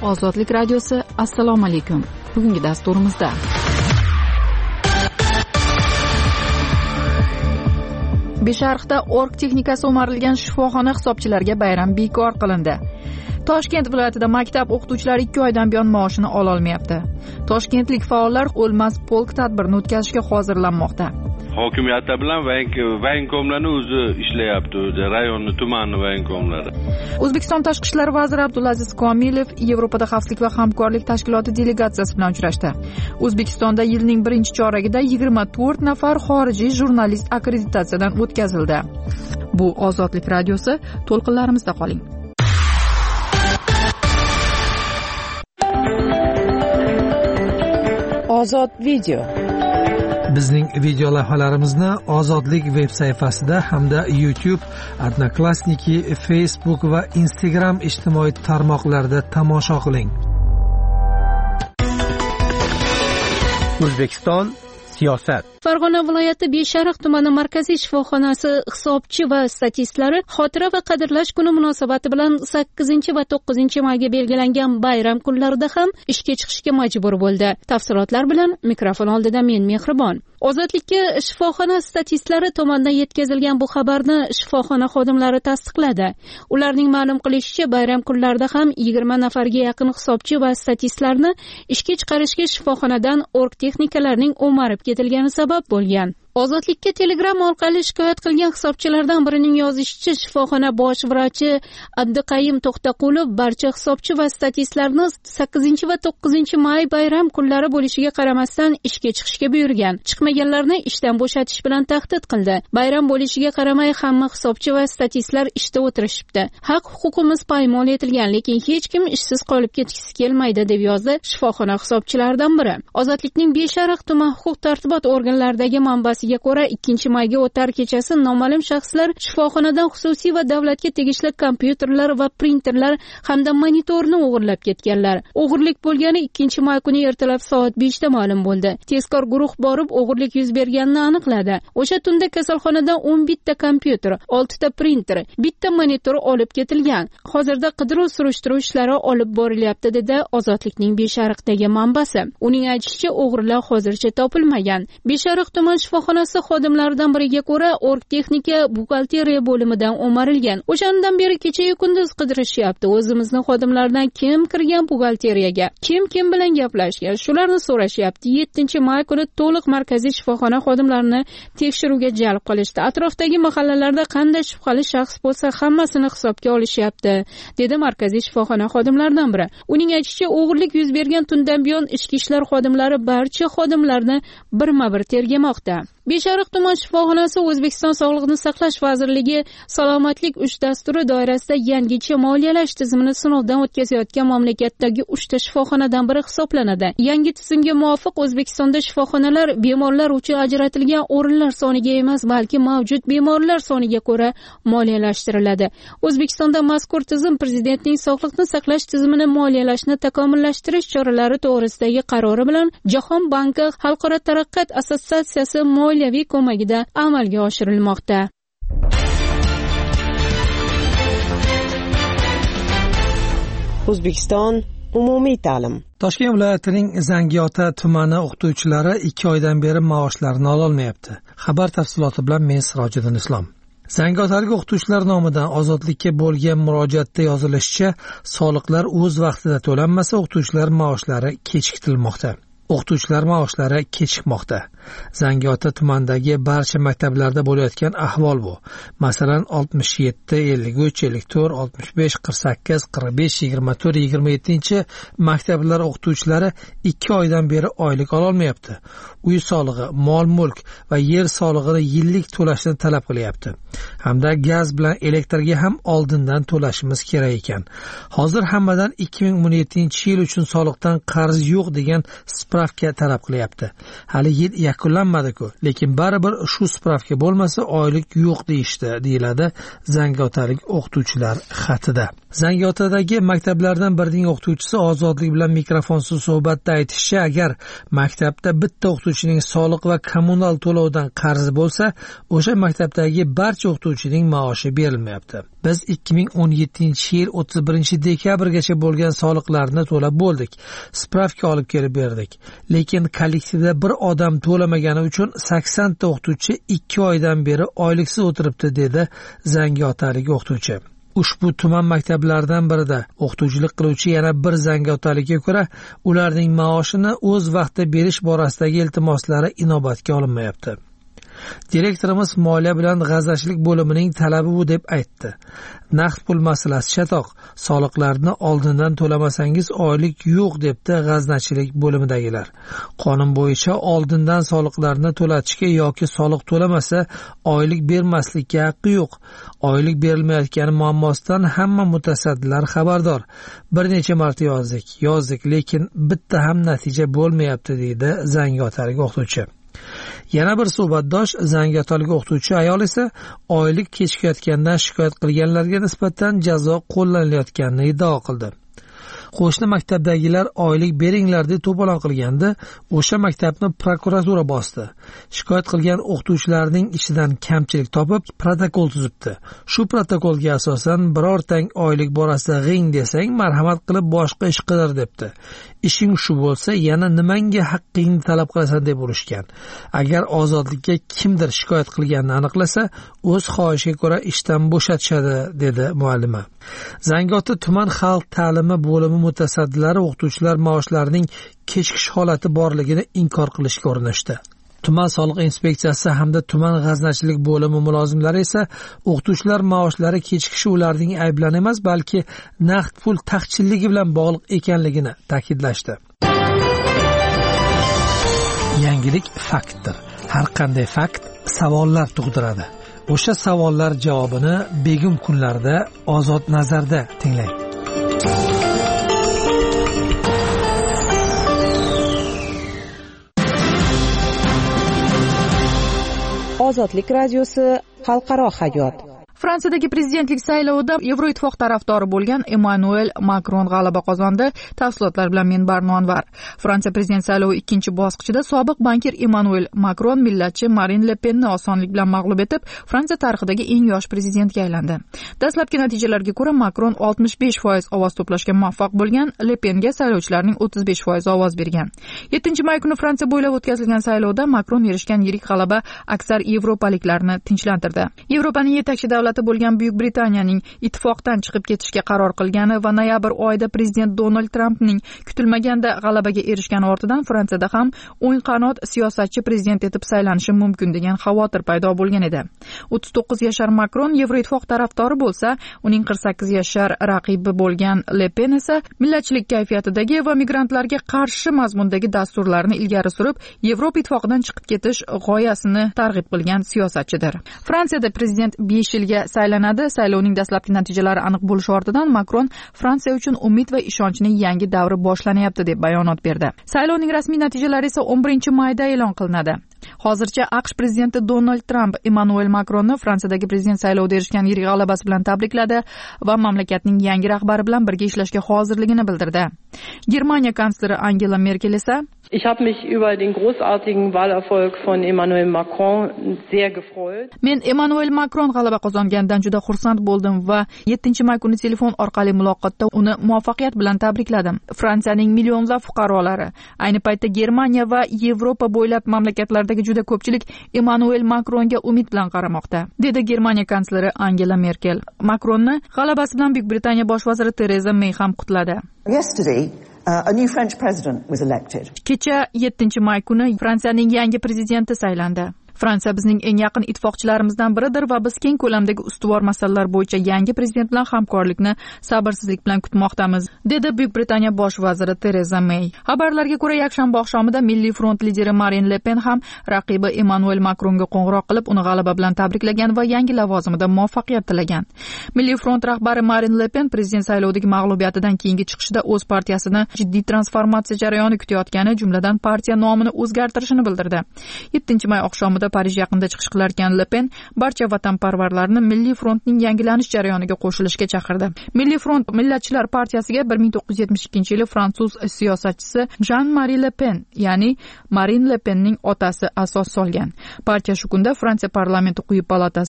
Ozodlik radiosi, assalomu alaykum. Bugungi dasturimizda Besharqda org texnikasi o'marilgan shifoxona hisobchilariga bayram bekor qilindi. Toshkent viloyatida maktab o'qituvchilari 2 oydan buyon maoshini ola olmayapti. Toshkentlik faollar o'lmas polk tadbirini o'tkazishga hozirlanmoqda. Hokimiyati bilan voyinkomlarni o'zi ishlayapti, rayonni, tumanni voyinkomlari. O'zbekiston tashqi ishlar vaziri Abdulaziz Komilov Yevropada xavfsizlik va hamkorlik tashkiloti delegatsiyasi bilan uchrashdi. O'zbekistonda yilning birinchi choragida 24 nafar xorijiy jurnalist akkreditatsiyadan o'tkazildi. Bu Ozodlik radiosi, to'lqinlarimizda qoling. Ozod video. Bizning video lavhalarimizni Ozodlik veb sayfasida hamda YouTube, Odnoklassniki, Facebook va Instagram ijtimoiy tarmoqlarida tomosha qiling. O'zbekiston siyosat. Farg'ona viloyati Besharq tumani markaziy shifoxonasi hisobchi va statistlari xotira va qadrlash kuni munosabati bilan 8 va 9 mayga belgilangan bayram kunlarida ham ishga chiqishga majbur bo'ldi. Tafsilotlar bilan mikrofon oldida men Mehribon. Ozodlikka shifoxona statistlari tomonidan yetkazilgan bu xabarni shifoxona xodimlari tasdiqladi. Ularning ma'lum qilishicha, bayram kunlarida ham 20 nafarga yaqin hisobchi va statistlarni ishga chiqarishga shifoxonadan org texnikalarining o'marib ketilgani sabab bo'lgan. Ozodlikka Telegram orqali shikoyat qilgan hisobchilardan birining yozishicha, shifoxona bosh vrachi Abduqayim To'xtaqulov barcha hisobchi va statistlarni 8 va 9 may bayram kunlari bo'lishiga qaramasdan ishga chiqishga buyurgan. Chiqmaganlarni ishdan bo'shatish bilan tahdid qildi. Bayram bo'lishiga qaramay hamma hisobchi va statistlar ishda o'tirishibdi. Haq-huquqimiz poymol etilgan, lekin hech kim ishsiz qolib ketgisi kelmaydi, deb yozdi shifoxona hisobchilaridan biri. Ozodlikning Besharq tuman huquq-tartibot organlaridagi manbasi ko'ra 2 mayga o'tar kechasi noma'lum shaxslar shifoxonadan xususiy va davlatga tegishli kompyuterlar va printerlar hamda monitorni o'g'irlab ketganlar. O'g'irlik bo'lgani 2 may kuni ertalab soat 5 da ma'lum bo'ldi. Tezkor guruh borib o'g'irlik yuz berganini aniqladi. O'sha tunda kasalxonadan 11 ta kompyuter, 6 ta printer, 1 ta monitor olib ketilgan. Hozirda qidiruv-surishtiruv ishlari olib borilyapti, dedi Ozodlikning Besharqdagi manbasi. Uning aytishicha, o'g'rilar hozircha topilmagan. Besharq tuman shifoxonasi xodimlaridan biriga ko'ra, org texnika buxgalteriya bo'limidan o'marilgan. O'shandan beri kecha-yu kunduz qidirishyapti. O'zimizning xodimlardan kim kirgan buxgalteriyaga, kim bilan gaplashgan, shularni so'rashyapti. 7 may kuni to'liq markaziy shifoxona xodimlarini tekshiruvga jalb qilishdi. Atrofdagi mahallalarda qanday shubhali shaxs bo'lsa, hammasini hisobga olishyapti, dedi markaziy shifoxona xodimlaridan biri. Uning aytishicha, o'g'irlik yuz bergan tundan buyon ichki ishlar xodimlari barcha xodimlarni birma-bir tergamoqda. Besharq tuman shifoxonasi O'zbekiston Sog'liqni saqlash vazirligi salomatlik 3 dasturi doirasida yangicha moliyalash tizimini sinovdan o'tkazayotgan mamlakatdagi 3 ta shifoxonadan biri hisoblanadi. Yangi tizimga muvofiq O'zbekistonda shifoxonalar bemorlar uchun ajratilgan o'rinlar soniga emas, balki mavjud bemorlar soniga ko'ra moliyalashtiriladi. O'zbekistonda mazkur tizim Prezidentning sog'liqni saqlash tizimini moliyalashni takomillashtirish choralari to'g'risidagi qarori bilan Jahon banki Xalqaro taraqqiyot assotsiatsiyasi moliyaviy ko'magida amalga oshirilmoqda. O'zbekiston umumiy ta'lim. Toshkent viloyatining Zangiota tumani o'qituvchilari 2 oydan beri maoshlarini ola olmayapti. Xabar tafsiloti bilan men Sirojiddin Islom. Zangiotalik o'qituvchilar nomidan Ozodlikka bo'lgan murojaatda yozilishicha, soliqlar o'z vaqtida to'lanmasa, o'qituvchilar maoshlari kechiktirilmoqda. O'qituvchilar maoshlari kechikmoqda. Zangiota tumanidagi barcha maktablarda bo'layotgan ahvol bu. Masalan, 67, 53, 54, 65, 48, 45, 24, 27 maktablar o'qituvchilari 2 oydan beri oylik ola olmayapti. Uy solig'i, mol-mulk va yer solig'ini yillik to'lashni talab qilyapti. Hamda gaz bilan elektrga ham oldindan to'lashimiz kerak ekan. Hozir hammadan 2017 yil uchun soliqdan qarz yo'q degan spravka talab qilyapti. Hali yil yakunlanmadi-ku, lekin baribir shu spravka bo'lmasa oylik yo'q deyishdi, deyiladi zangiotalik o'qituvchilar xatida. Zangiotadagi maktablardan birining o'qituvchisi Ozodlik bilan mikrofonsiz suhbatda aytishicha, agar maktabda bitta o'qituvchining soliq va kommunal to'lovdan qarzi bo'lsa, o'sha maktabdagi barcha o'qituvchining maoshi berilmayapti. Biz 2017-yil 31-dekabrgacha bo'lgan soliqlarni to'lab bo'ldik. Spravka olib kelib berdik. Lekin kollektivda bir odam to'lamagani uchun 80 ta o'qituvchi 2 oydan beri oyliksiz o'tiribdi, dedi zangiotalik o'qituvchi. Ushbu tuman maktablaridan birida o'qituvchilik qiluvchi yana bir zangiotalikka ko'ra, ularning maoshini o'z vaqtida berish borasidagi iltimoslari inobatga olinmayapti. Direktorimiz moliya bilan g'aznachilik bo'limining talabi bu deb aytdi. Naqd pul masalasi chatoq. Soliqlarni oldindan to'lamasangiz oylik yo'q, debdi g'aznachilik bo'limidagilar. Qonun bo'yicha oldindan soliqlarni to'latishga yoki soliq to'lamasa oylik bermaslikka haqqi yo'q. Oylik berilmayotgani muammosidan hamma mutasaddilar xabardor. Bir necha marta yozdik, lekin bitta ham natija bo'lmayapti, deydi zangiotalik o'qituvchi. Yana bir suhbatdosh zangiotalik o'qituvchi ayol esa oylik kechikayotgandan shikoyat qilganlarga nisbatan jazo qo'llanilayotganini iddao qildi. Qo'shni maktabdagilar oylik beringlar deb to'polon qilganda, o'sha maktabni prokuratura bosdi. Shikoyat qilgan o'qituvchilarning ichidan kamchilik topib, protokol tuzibdi. Shu protokolga asosan birortang oylik borasida g'ing desang, marhamat qilib boshqa ish qidir, debdi. Ishing shu bo'lsa, yana nimanga haqqingni talab qilasan deb urishgan. Agar ozodlikka kimdir shikoyat qilganini aniqlasa, o'z xohishiga ko'ra ishdan bo'shatishadi, dedi muallima. Zangiota tuman xalq ta'limi bo'limi mutasaddilari o'qituvchilar maoshlarining kechikish holati borligini inkor qilishga urinishdi. Tuman soliq inspeksiyasi hamda tuman g'aznachilik bo'limi mulozimlari esa o'qituvchilar maoshlari kechikishi ularning ayblari emas, balki naqd pul taqchilligi bilan bog'liq ekanligini ta'kidlashdi. Yangilik faktdir. Har qanday fakt savollar tug'diradi. O'sha savollar javobini begum kunlarda Ozod nazarda tinglang. Ozodlik radiosi xalqaro hayot. Fransiyadagi prezidentlik saylovida Yevroittifoq tarafdori bo'lgan Emmanuel Macron g'alaba qozondi. Tafsilotlar bilan men Barnonvar. Fransiya prezident saylovi ikkinchi bosqichida sobiq bankir Emmanuel Macron millatchi Marine Le Penni osonlik bilan mag'lub etib, Fransiya tarixidagi eng yosh prezidentga aylandi. Dastlabki natijalarga ko'ra Macron 65% ovoz to'plashga muvaffaq bo'lgan, Le Penga saylovchilarning 35% ovoz bergan. 7-may kuni Fransiya bo'ylab o'tkazilgan saylovda Macron erishgan yirik g'alaba aksar yevropaliklarni tinchlantirdi. Yevropaning yetakchi davlati bo'lgan Buyuk Britaniyaning ittifoqdan chiqib ketishga qaror qilgani va noyabr oyida prezident Donald Trampning kutilmaganda g'alabaga erishgani ortidan Fransiyada ham o'ng qanot siyosatchi prezident etib saylanishi mumkin degan xavotir paydo bo'lgan edi. 39 yashar Macron Yevroittifoq tarafdori bo'lsa, uning 48 yashar raqibi bo'lgan Le Pen esa millatchilik kayfiyatidagi va migrantlarga qarshi mazmundagi dasturlarni ilgari surib, Yevropa ittifoqidan chiqib ketish g'oyasini targ'ib qilgan siyosatchidir. Fransiyada prezident 5 yilga saylanadi. Saylovning dastlabki natijalari aniq bo'lishi ortidan Macron Fransiya uchun umid va ishonchning yangi davri boshlanyapti deb bayonot berdi. Saylovning rasmiy natijalari esa 11-mayda e'lon qilinadi. Hozircha AQSh prezidenti Donald Trump Emmanuel Macronni Fransiyadagi prezident saylovida erishgan yirik g'alabasi bilan tabrikladi va mamlakatning yangi rahbari bilan birga ishlashga hozirligini bildirdi. Germaniya kansleri Angela Merkel esa Ich habe mich über den großartigen Wahlerfolg von Emmanuel Macron sehr gefreut. Men Emmanuel Macron g'alaba qozonganidan juda xursand bo'ldim va 7-may kuni telefon orqali muloqotda uni muvaffaqiyat bilan tabrikladim. Fransiyaning millionlab fuqarolari, ayni paytda Germaniya va Yevropa bo'ylab mamlakatlardagi juda ko'pchilik Emmanuel Macronga umid bilan qaramoqda, dedi Germaniya kansleri Angela Merkel. Macronni g'alabasi bilan Buyuk Britaniya bosh vaziri Tereza May ham qutladi. Yesterday, a new French president was elected. Kecha 7-may kuni Fransiyaning yangi prezidenti saylandi. Fransiya bizning eng yaqin ittifoqchilarimizdan biridir va biz keng ko'lamdagi ustuvor masalalar bo'yicha yangi prezident bilan hamkorlikni sabrsizlik bilan kutmoqdamiz, dedi Buyuk Britaniya bosh vaziri Tereza May. Xabarlarga ko'ra, yakshanba oqshomida Milliy front lideri Marine Le Pen ham raqibi Emmanuel Macronga qo'ng'iroq qilib, uni g'alaba bilan tabriklagan va yangi lavozimida muvaffaqiyat tilagan. Milliy front rahbari Marine Le Pen prezident saylovidagi mag'lubiyatidan keyingi chiqishida o'z partiyasini jiddiy transformatsiya jarayoni kutayotgani, jumladan partiya nomini o'zgartirishini bildirdi. 7-may oqshomida Parij yaqinida chiqish qilarkan Le Pen barcha vatanparvarlarni Milliy frontning yangilanish jarayoniga qo'shilishga chaqirdi. Milliy front Millatchilar partiyasiga 1972-yili fransuz siyosatchisi Jean-Marie Le Pen, ya'ni Marine Le Penning otasi asos solgan. Partiya shu kunda Fransiya parlamenti quyi palatasi